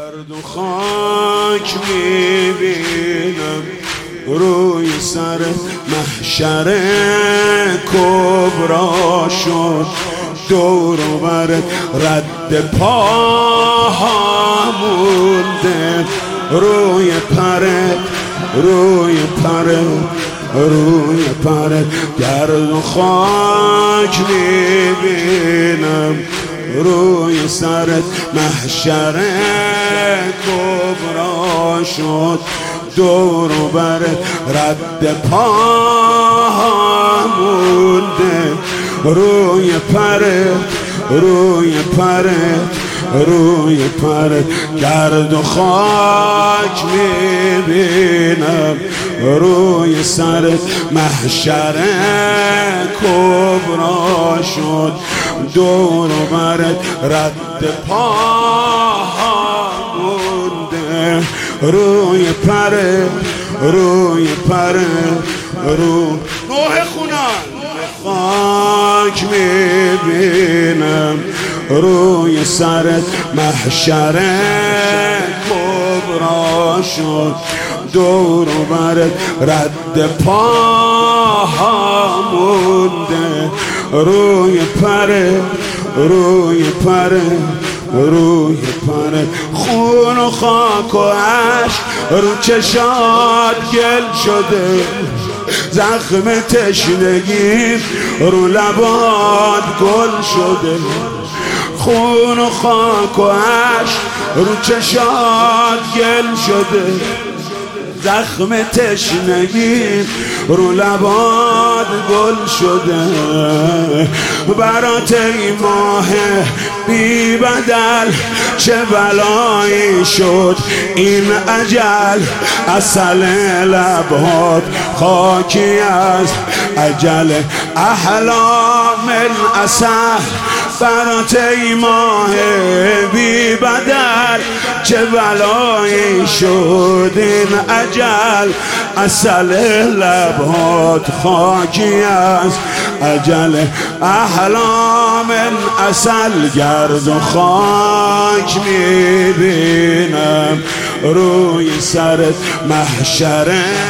گرد و خاک میبینم روی سر محشر کبرا شد، دور و بر رد پاها مونده، روی پرت گرد و خاک میبینم روی سرت محشر کبرا شد، دور و برت رد پاها مونده، روی پرت گرد و خاک میبینم روی سرت محشر کبرا شد، دور و برت رد پاها مونده، روی نوح خونان خاک میبینم روی سرت محشر کبرا شد، دور و برت رد پاها مونده، روی پرت خون و خاک و عشق رو چشات گل شده، زخم تشنگی رو لبات گل شده، خون و خاک و عشق رو چشات گل شده، زخم تشنگی رو لبات گل شده، برات ای ماه بی بدل چه بلایی شد این اجل، عسل لبات خاکی از اجل احلام العسل، برات ای ماه بی بدل چه بلایی شد این اجل، عسل لبات خاکی از اجل احلام العسل، گرد و خاک میبینم روی سرت محشر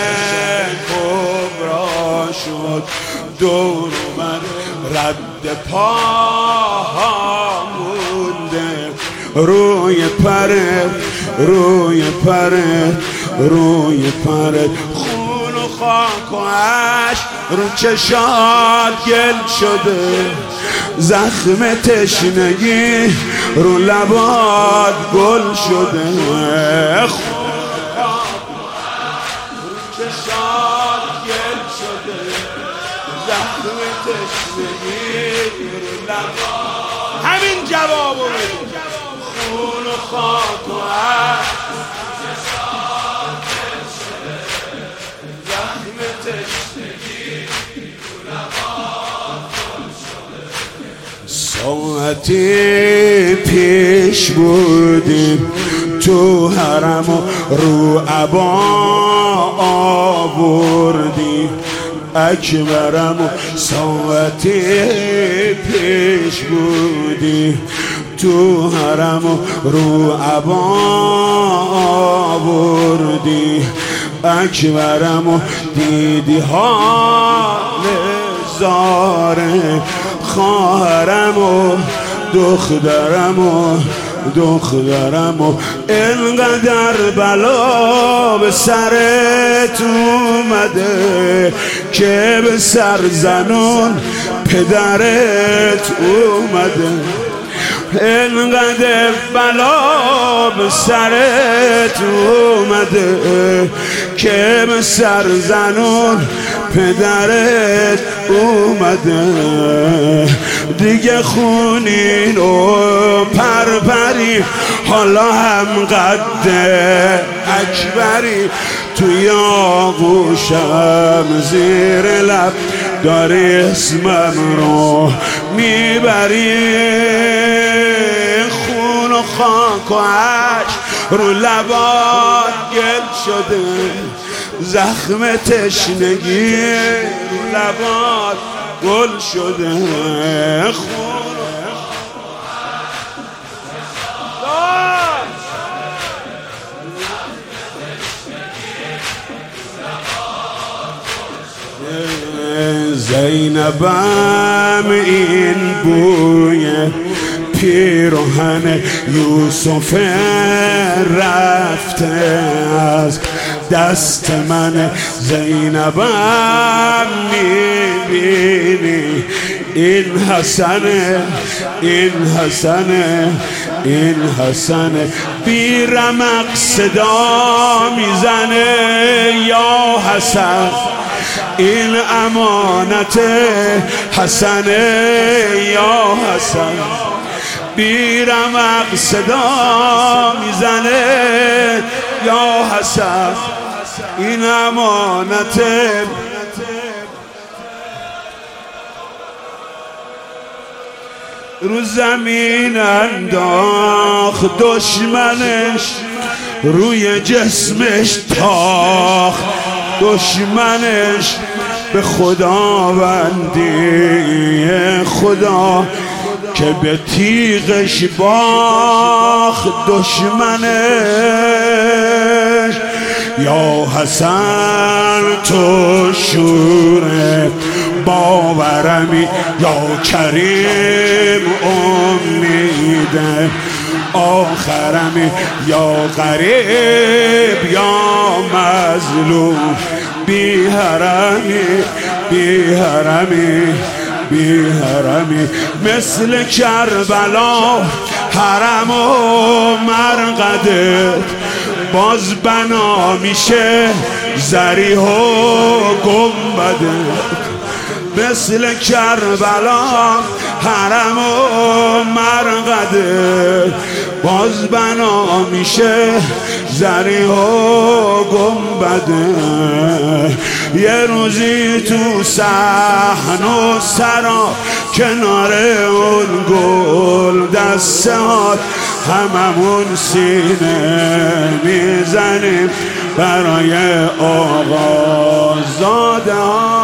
کبرا شد، دور و بر رد پاها مونده، روی پرت خون و خاک و عشق رو چشات گل شده، زخم تشنگی رو لبات گل شده، خون و خاک و عشق رو چشات گل شده، زخم تشنگی رو لبات، همین جوابو بده، خون و خاک و عشق ساعتی پیش بودیم تو حرم و رو عبا آوردیم اکبرم و ساعتی پیش بودیم تو حرم و رو عبا آوردیم اکبرم و دیدی حال زاره، خواهرم و دخترم و اینقدر بلا به سرت اومده که به سر زنون پدرت اومده، اینقدر بلا به سرت اومده که به سر زنون پدرت اومده، دیگه خونین و پرپری حالا هم قد اکبری، توی آغوشم زیر لب داری اسمم رو میبری، خون و خاک و عشق رو لبات گل شده، زخم تشنگی رو لبات گل شده، خون زینبم این بوی پیراهن یوسف رفته از دست من. زینبم میبینی این حسنه، این حسنه، این حسنه، بی رمق صدا میزنه یا حسن، این امانت حسنه یا حسن، بی رمق صدا میزنه یا حسن، این امانت. رو زمین انداخت دشمنش، روی جسمش تاخت دشمنش، به خداوندی خدا که به تیغش باخت دشمنش. یا حسن تو شور باورمی، یا کریم امید آخرمی، یا غریب یا مظلوم، بی حرمی، بی حرمی، بی حرمی، مثل کربلا حرم و مرقدت باز بنا میشه ضریح و گنبدت، مثل کربلا حرم و مرقدت باز بنا میشه ضریح و گنبدت. یه روزی تو صحن و سرا کنار اون گل دسته هات هممون سینه میزنیم برای آقا زاده ها.